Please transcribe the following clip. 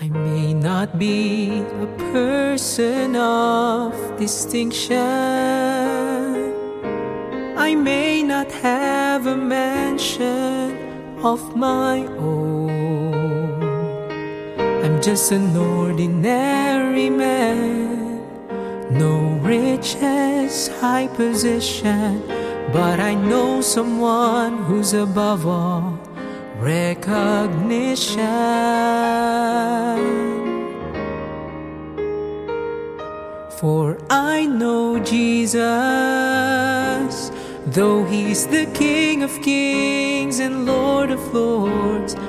I may not be a person of distinction, I may not have a mansion of my own. I'm just an ordinary man, no riches, high position, but I know someone who's above all recognition. For I know Jesus, though He's the King of kings and Lord of lords,